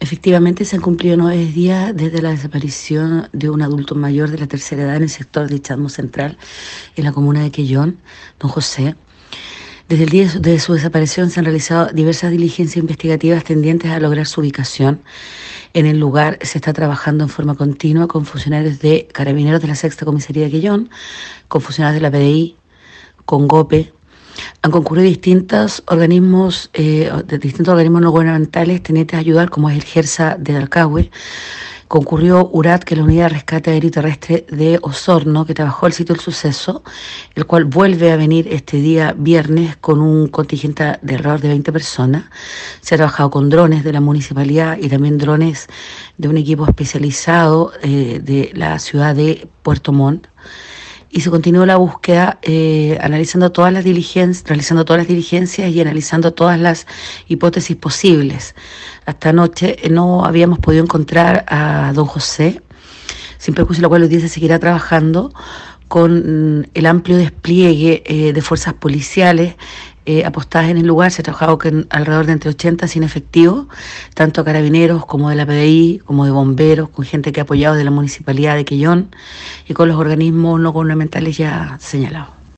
Efectivamente, se han cumplido 9 días desde la desaparición de un adulto mayor de la tercera edad en el sector de Itzamo Central, en la comuna de Quellón, don José. Desde el día de su desaparición se han realizado diversas diligencias investigativas tendientes a lograr su ubicación. En el lugar se está trabajando en forma continua con funcionarios de Carabineros de la Sexta Comisaría de Quellón, con funcionarios de la PDI, con GOPE. Han concurrido distintos organismos no gubernamentales tenientes a ayudar, como es el GERSA de Dalcahue. Concurrió URAT, que es la Unidad de Rescate Aéreo y Terrestre de Osorno, que trabajó el sitio del suceso, el cual vuelve a venir este día viernes con un contingente de alrededor de 20 personas. Se ha trabajado con drones de la municipalidad y también drones de un equipo especializado de la ciudad de Puerto Montt. Y se continuó la búsqueda realizando todas las diligencias y analizando todas las hipótesis posibles. Hasta anoche no habíamos podido encontrar a don José, sin perjuicio de lo cual hoy día se seguirá trabajando con el amplio despliegue de fuerzas policiales apostadas en el lugar. Se ha trabajado con alrededor de entre 80 sin efectivo, tanto carabineros como de la PDI, como de bomberos, con gente que ha apoyado de la Municipalidad de Quellón y con los organismos no gubernamentales ya señalados.